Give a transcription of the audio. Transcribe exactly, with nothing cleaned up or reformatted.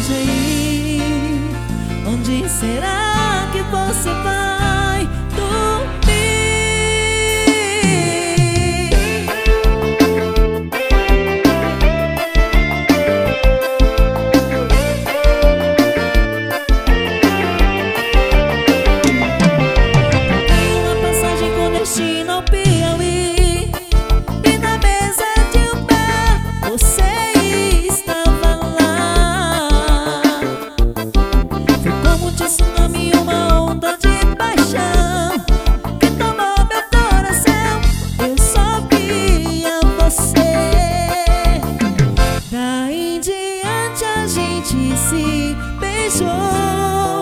pode ir? Onde será que você vai dormir? Tem uma passagem com destino ao Piauí, e na mesa de um bar você estava lá. Foi como um tsunami, uma onda de paixão que tomou meu coração. Eu só via você. Daí em diante a gente se beijou.